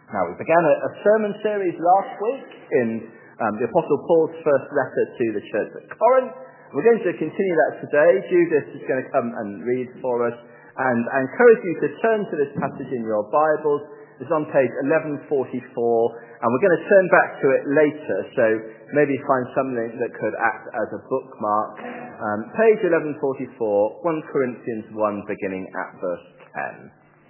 Now, we began a sermon series last week in the Apostle Paul's first letter to the church at Corinth. We're going to continue that today. Judith is going to come and read for us. And I encourage you to turn to this passage in your Bibles. It's on page 1144, and we're going to turn back to it later, so maybe find something that could act as a bookmark. Page 1144, 1 Corinthians 1, beginning at verse 10.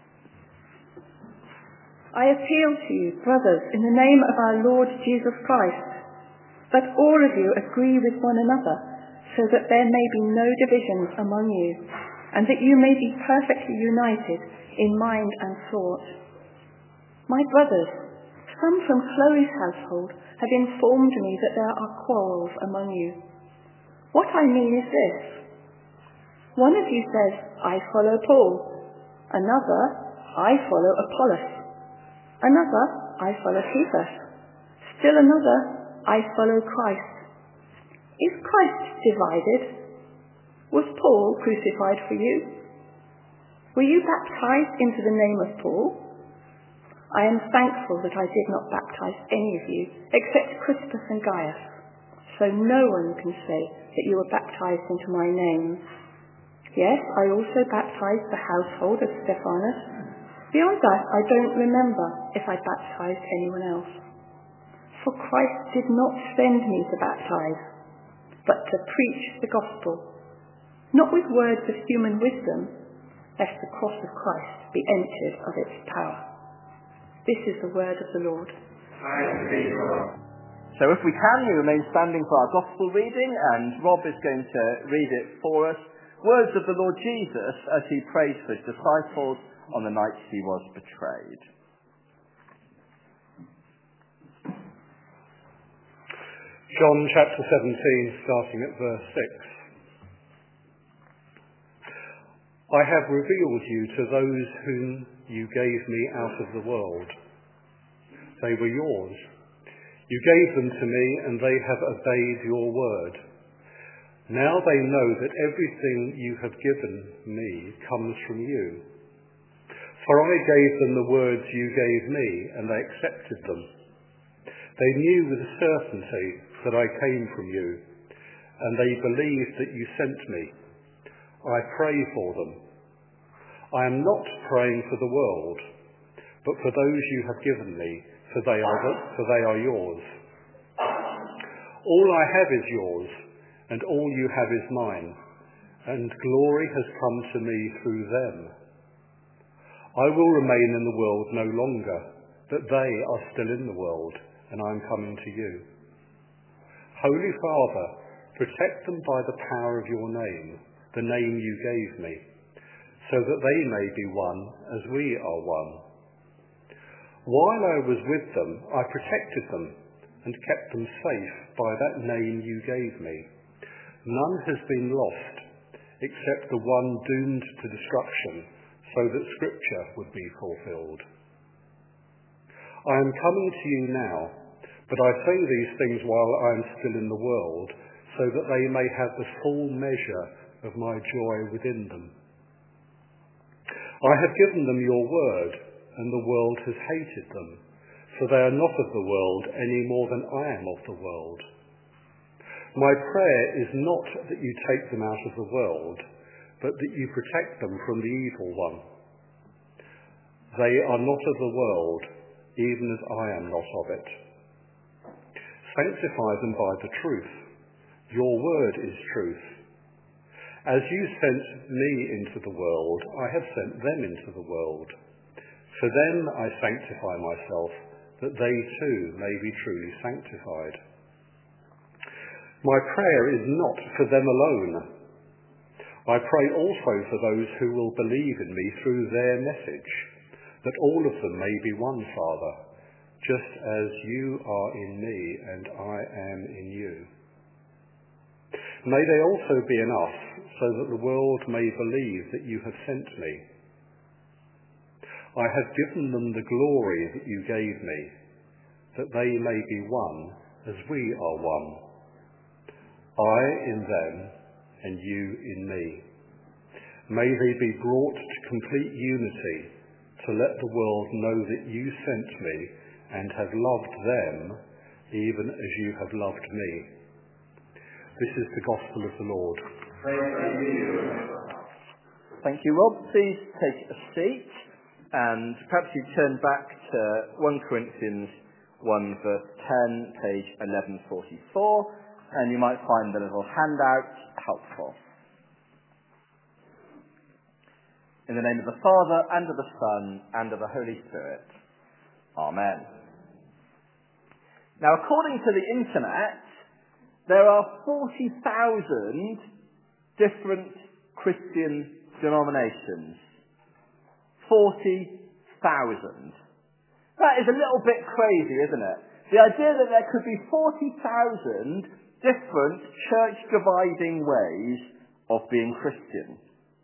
I appeal to you, brothers, in the name of our Lord Jesus Christ, that all of you agree with one another, so that there may be no divisions among you, and that you may be perfectly united in mind and thought. My brothers, some from Chloe's household have informed me that there are quarrels among you. What I mean is this. One of you says, I follow Paul. Another, I follow Apollos. Another, I follow Cephas. Still another, I follow Christ. Is Christ divided? Was Paul crucified for you? Were you baptized into the name of Paul? I am thankful that I did not baptize any of you, except Crispus and Gaius, so no one can say that you were baptized into my name. Yes, I also baptized the household of Stephanas. Beyond that, I don't remember if I baptized anyone else. For Christ did not send me to baptize, but to preach the gospel, not with words of human wisdom, lest the cross of Christ be emptied of its power. This is the word of the Lord. So if we can, we remain standing for our gospel reading, and Rob is going to read it for us. Words of the Lord Jesus as he prays for his disciples on the night he was betrayed. John chapter 17, starting at verse 6. I have revealed you to those whom you gave me out of the world. They were yours. You gave them to me, and they have obeyed your word. Now they know that everything you have given me comes from you. For I gave them the words you gave me, and they accepted them. They knew with certainty that I came from you, and they believed that you sent me. I pray for them. I am not praying for the world, but for those you have given me, for they are yours. All I have is yours, and all you have is mine, and glory has come to me through them. I will remain in the world no longer, but they are still in the world, and I am coming to you. Holy Father, protect them by the power of your name, the name you gave me, so that they may be one as we are one. While I was with them, I protected them and kept them safe by that name you gave me. None has been lost, except the one doomed to destruction, so that Scripture would be fulfilled. I am coming to you now, but I say these things while I am still in the world, so that they may have the full measure of my joy within them. I have given them your word, and the world has hated them, for they are not of the world any more than I am of the world. My prayer is not that you take them out of the world, but that you protect them from the evil one. They are not of the world, even as I am not of it. Sanctify them by the truth. Your word is truth. As you sent me into the world, I have sent them into the world. For them I sanctify myself, that they too may be truly sanctified. My prayer is not for them alone. I pray also for those who will believe in me through their message, that all of them may be one, Father, just as you are in me and I am in you. May they also be in us, so that the world may believe that you have sent me. I have given them the glory that you gave me, that they may be one as we are one. I in them, and you in me. May they be brought to complete unity, to let the world know that you sent me and have loved them even as you have loved me. This is the gospel of the Lord. Thank you, Rob. Please take a seat, and perhaps you turn back to 1 Corinthians 1 verse 10, page 1144, and you might find the little handout helpful. In the name of the Father, and of the Son, and of the Holy Spirit. Amen. Now, according to the internet, there are 40,000 different Christian denominations. 40,000. That is a little bit crazy, isn't it? The idea that there could be 40,000 different church-dividing ways of being Christian.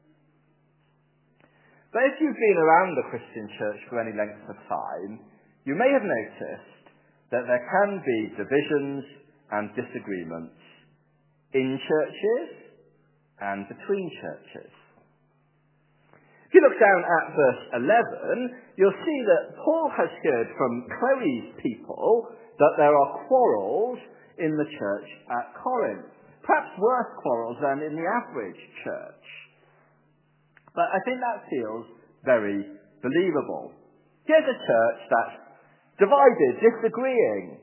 But if you've been around the Christian church for any length of time, you may have noticed that there can be divisions and disagreements in churches and between churches. If you look down at verse 11, you'll see that Paul has heard from Chloe's people that there are quarrels in the church at Corinth. Perhaps worse quarrels than in the average church. But I think that feels very believable. Here's a church that's divided, disagreeing.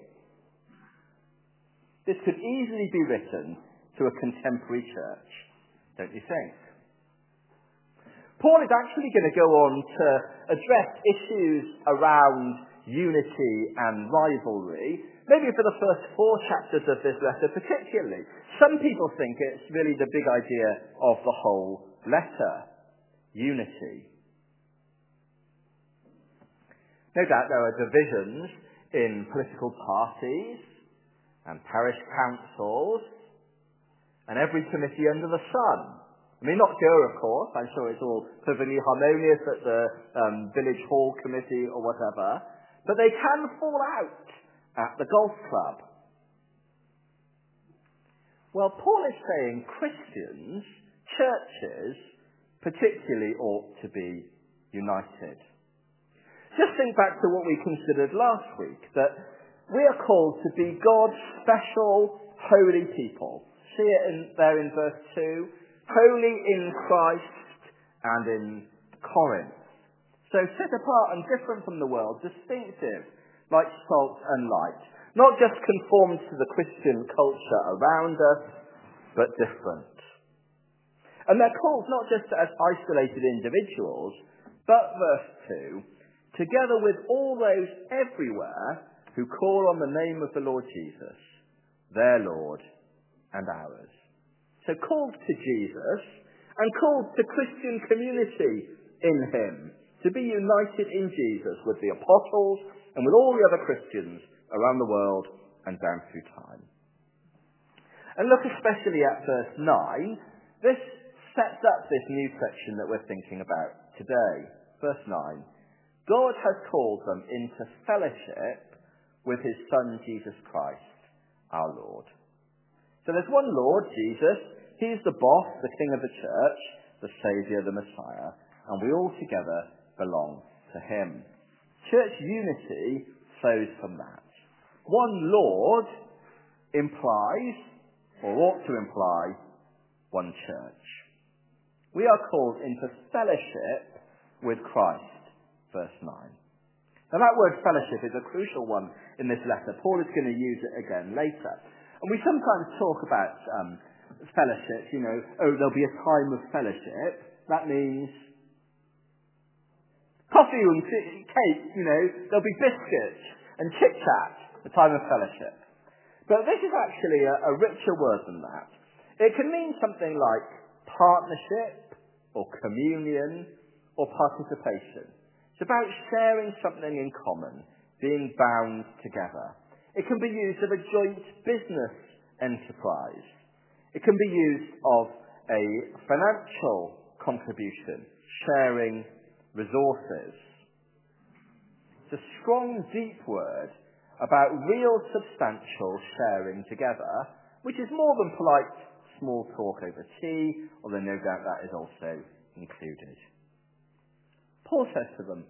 This could easily be written to a contemporary church, don't you think? Paul is actually going to go on to address issues around unity and rivalry, maybe for the first 4 chapters of this letter particularly. Some people think it's really the big idea of the whole letter. Unity. No doubt there are divisions in political parties and parish councils and every committee under the sun. I mean, not here, of course. I'm sure it's all perfectly harmonious at the village hall committee or whatever. But they can fall out at the golf club. Well, Paul is saying Christians, churches, particularly ought to be united. Just think back to what we considered last week, that we are called to be God's special holy people. See it there in verse 2. Holy in Christ and in Corinth. So set apart and different from the world, distinctive, like salt and light. Not just conformed to the Christian culture around us, but different. And they're called not just as isolated individuals, but, verse 2, together with all those everywhere who call on the name of the Lord Jesus, their Lord and ours. So called to Jesus and called to Christian community in him, to be united in Jesus with the apostles and with all the other Christians around the world and down through time. And look especially at verse 9. This sets up this new section that we're thinking about today. Verse 9. God has called them into fellowship with his Son, Jesus Christ, our Lord. So there's one Lord, Jesus. He's the boss, the King of the church, the Saviour, the Messiah, and we all together belong to him. Church unity flows from that. One Lord implies, or ought to imply, one church. We are called into fellowship with Christ, verse 9. Now that word fellowship is a crucial one in this letter. Paul is going to use it again later. And we sometimes talk about fellowship, there'll be a time of fellowship. That means coffee and cake, there'll be biscuits and chit-chat, a time of fellowship. But this is actually a richer word than that. It can mean something like partnership or communion or participation. It's about sharing something in common, being bound together. It can be used of a joint business enterprise. It can be used of a financial contribution, sharing resources. It's a strong, deep word about real, substantial sharing together, which is more than polite small talk over tea, although no doubt that is also included. Paul says to them,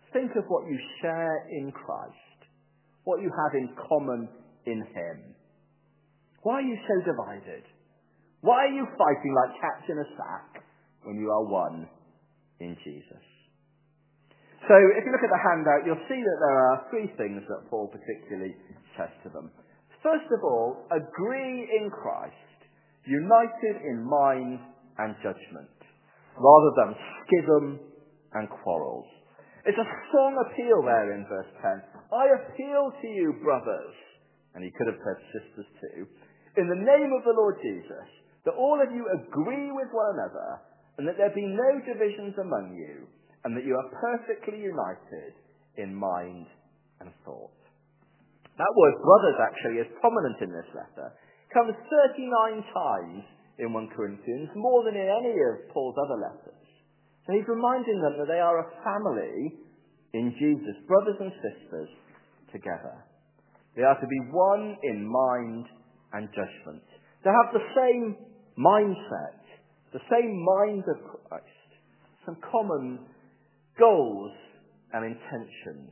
think of what you share in Christ, what you have in common in him. Why are you so divided? Why are you fighting like cats in a sack when you are one in Jesus? So if you look at the handout, you'll see that there are three things that Paul particularly says to them. First of all, agree in Christ, united in mind and judgment, rather than schism and quarrels. It's a strong appeal there in verse 10. I appeal to you, brothers, and he could have said sisters too, in the name of the Lord Jesus, that all of you agree with one another, and that there be no divisions among you, and that you are perfectly united in mind and thought. That word brothers actually is prominent in this letter. It comes 39 times in 1 Corinthians, more than in any of Paul's other letters. So he's reminding them that they are a family in Jesus, brothers and sisters together. They are to be one in mind and judgment. To have the same mindset, the same mind of Christ, some common goals and intentions.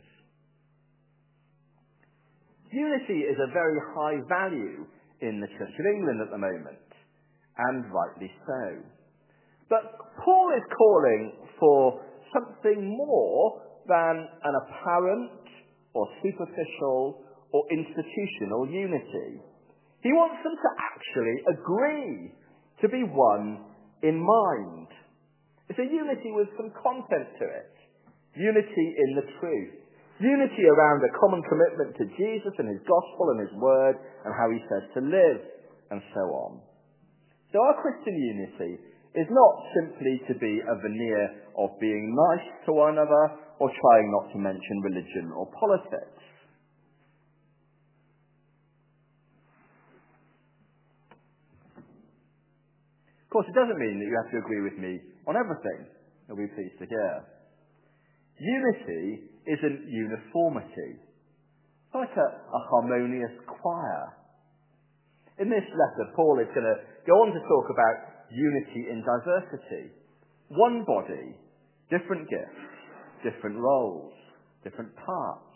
Unity is a very high value in the Church of England at the moment, and rightly so. But Paul is calling for something more than an apparent or superficial or institutional unity. He wants them to actually agree, to be one in mind. It's a unity with some content to it. Unity in the truth. Unity around a common commitment to Jesus and his gospel and his word and how he says to live, and so on. So our Christian unity is not simply to be a veneer of being nice to one another or trying not to mention religion or politics. Of course, it doesn't mean that you have to agree with me on everything. You'll be pleased to hear. Unity isn't uniformity. It's like a harmonious choir. In this letter, Paul is going to go on to talk about unity in diversity. One body, different gifts, different roles, different parts.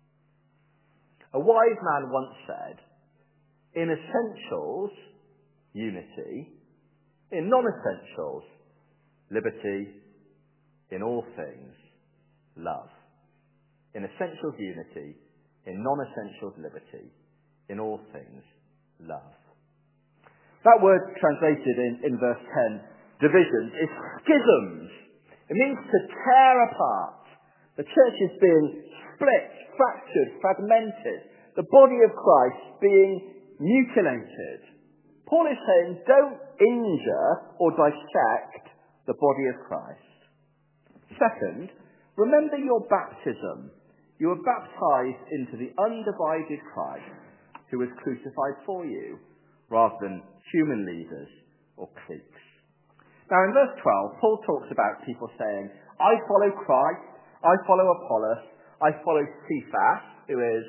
A wise man once said, in essentials, unity. In non-essentials, liberty. In all things, love. In essentials, unity. In non-essentials, liberty. In all things, love. That word translated in verse 10, divisions, is schisms. It means to tear apart. The church is being split, fractured, fragmented. The body of Christ being mutilated. Paul is saying, don't injure or dissect the body of Christ. Second, remember your baptism. You were baptized into the undivided Christ who was crucified for you, rather than human leaders or cliques. Now in verse 12, Paul talks about people saying, I follow Christ, I follow Apollos, I follow Cephas, who is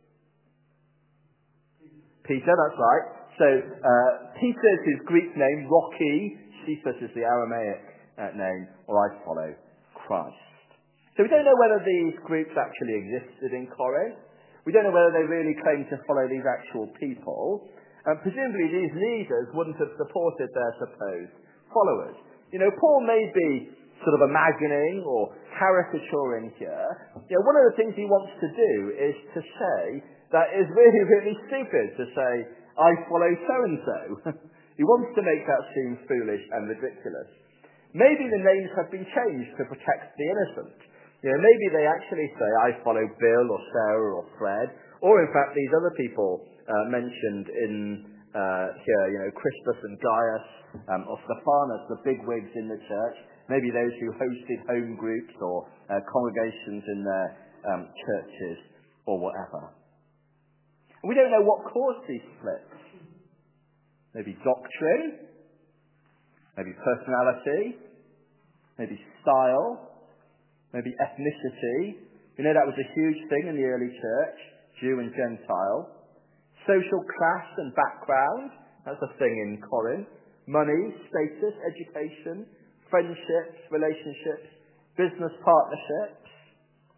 Peter, that's right. So Peter is his Greek name, Rocky. Cephas is the Aramaic name, or I follow Christ. So we don't know whether these groups actually existed in Corinth. We don't know whether they really claimed to follow these actual people. Presumably these leaders wouldn't have supported their supposed followers. You know, Paul may be sort of imagining or caricaturing here. You know, one of the things he wants to do is to say that is really, really stupid to say, I follow so-and-so. He wants to make that seem foolish and ridiculous. Maybe the names have been changed to protect the innocent. You know, maybe they actually say, I follow Bill or Sarah or Fred, or in fact these other people mentioned in here, you know, Crispus and Gaius, or Stephanus, the bigwigs in the church, maybe those who hosted home groups or congregations in their churches or whatever. And we don't know what caused these splits. Maybe doctrine, maybe personality, maybe style, maybe ethnicity. We know that was a huge thing in the early church, Jew and Gentile. Social class and background, that's a thing in Corinth. Money, status, education, friendships, relationships, business partnerships.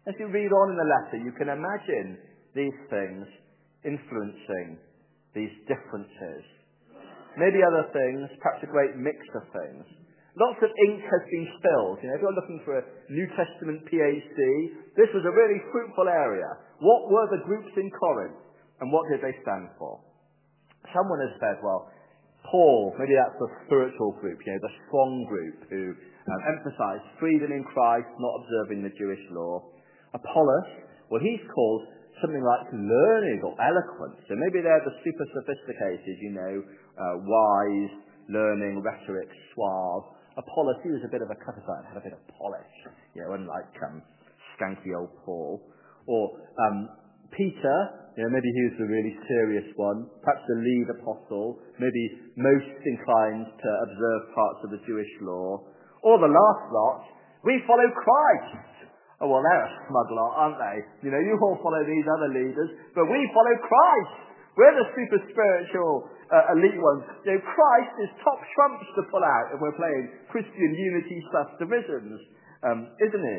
As you read on in the letter, you can imagine these things influencing these differences. Maybe other things, perhaps a great mix of things. Lots of ink has been spilled. If you're looking for a New Testament PhD, this was a really fruitful area. What were the groups in Corinth, and what did they stand for? Someone has said, well, Paul, maybe that's the spiritual group, the strong group who emphasised freedom in Christ, not observing the Jewish law. Apollos, well, he's called something like learning or eloquence. So maybe they're the super sophisticated, wise, learning, rhetoric, suave. Apollos, he was a bit of a cut-aside, had a bit of polish, unlike skanky old Paul. Or Peter, maybe he was the really serious one, perhaps the lead apostle, maybe most inclined to observe parts of the Jewish law. Or the last lot, we follow Christ. Oh, well, they're a smug lot, aren't they? You all follow these other leaders, but we follow Christ. We're the super spiritual elite ones. Christ is top trumps to pull out if we're playing Christian unity / divisions, isn't he?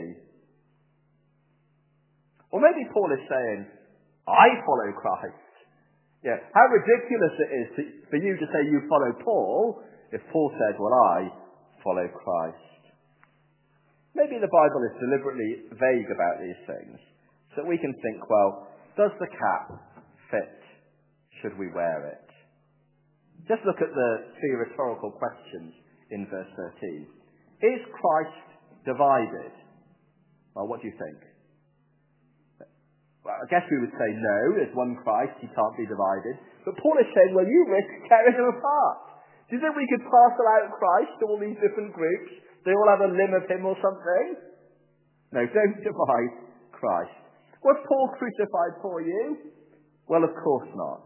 Or maybe Paul is saying, I follow Christ. How ridiculous it is for you to say you follow Paul if Paul said, well, I follow Christ. Maybe the Bible is deliberately vague about these things, so that we can think, well, does the cap fit? Should we wear it? Just look at the three rhetorical questions in verse 13. Is Christ divided? Well, what do you think? Well, I guess we would say no, there's one Christ, he can't be divided. But Paul is saying, well, you risk tearing him apart. Do you think we could parcel out Christ to all these different groups? They all have a limb of him or something? No, don't divide Christ. Was Paul crucified for you? Well, of course not.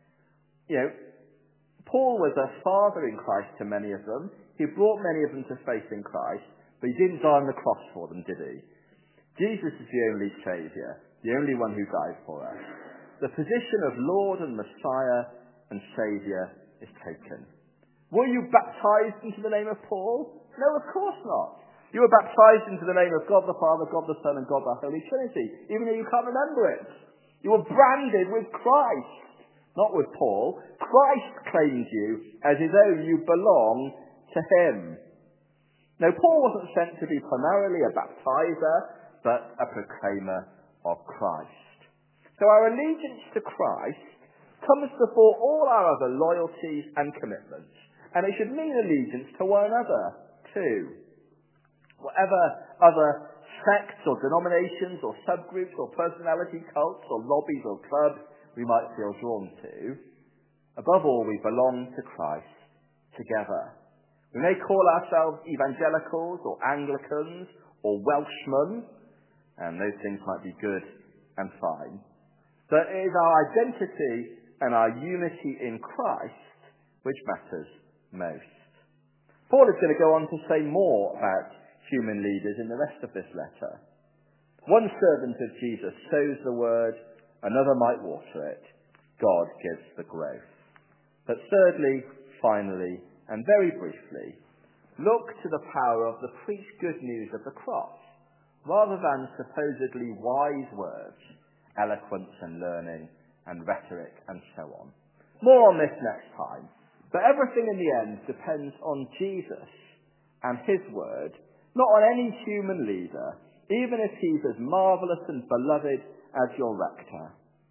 Paul was a father in Christ to many of them. He brought many of them to faith in Christ, but he didn't die on the cross for them, did he? Jesus is the only Saviour, the only one who died for us. The position of Lord and Messiah and Saviour is taken. Were you baptized into the name of Paul? No, of course not. You were baptized into the name of God the Father, God the Son, and God the Holy Trinity, even though you can't remember it. You were branded with Christ, not with Paul. Christ claimed you as his own. You belong to him. Now, Paul wasn't sent to be primarily a baptizer, but a proclaimer of Christ. So our allegiance to Christ comes before all our other loyalties and commitments, and it should mean allegiance to one another too. Whatever other sects or denominations or subgroups or personality cults or lobbies or clubs we might feel drawn to, above all we belong to Christ together. We may call ourselves evangelicals or Anglicans or Welshmen, and those things might be good and fine, but it is our identity and our unity in Christ which matters most. Paul is going to go on to say more about human leaders in the rest of this letter. One servant of Jesus sows the word, another might water it. God gives the growth. But thirdly, finally, and very briefly, look to the power of the preached good news of the cross, rather than supposedly wise words, eloquence and learning and rhetoric and so on. More on this next time. But everything in the end depends on Jesus and his word, not on any human leader, even if he's as marvellous and beloved as your rector.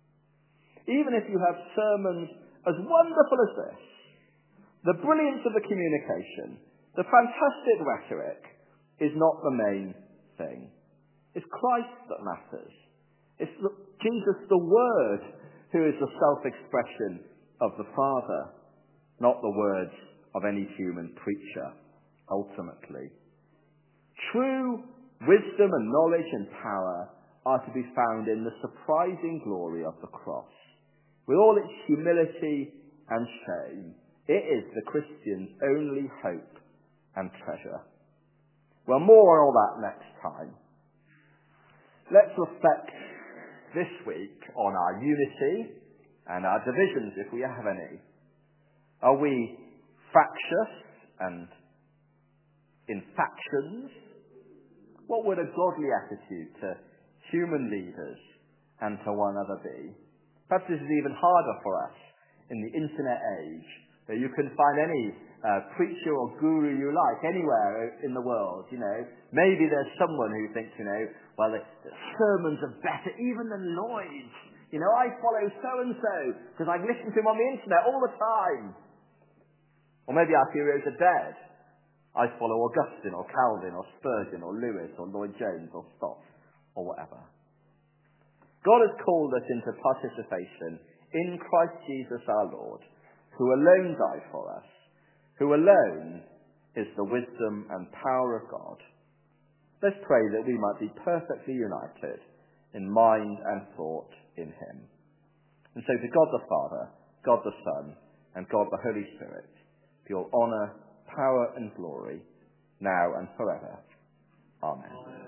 Even if you have sermons as wonderful as this, the brilliance of the communication, the fantastic rhetoric is not the main thing. It's Christ that matters. It's Jesus, the Word, who is the self-expression of the Father, not the words of any human preacher, ultimately. True wisdom and knowledge and power are to be found in the surprising glory of the cross. With all its humility and shame, it is the Christian's only hope and treasure. Well, more on all that next time. Let's reflect this week on our unity and our divisions, if we have any. Are we fractious and in factions? What would a godly attitude to human leaders, and to one another be. Perhaps this is even harder for us in the internet age, where you can find any preacher or guru you like anywhere in the world. Maybe there's someone who thinks, well, the sermons are better even than Lloyd's. I follow so-and-so because I listen to him on the internet all the time. Or maybe our heroes are dead. I follow Augustine or Calvin or Spurgeon or Lewis or Lloyd Jones or Stott or whatever. God has called us into participation in Christ Jesus our Lord, who alone died for us, who alone is the wisdom and power of God. Let's pray that we might be perfectly united in mind and thought in him. And so to God the Father, God the Son, and God the Holy Spirit, be all honour, power and glory, now and forever. Amen.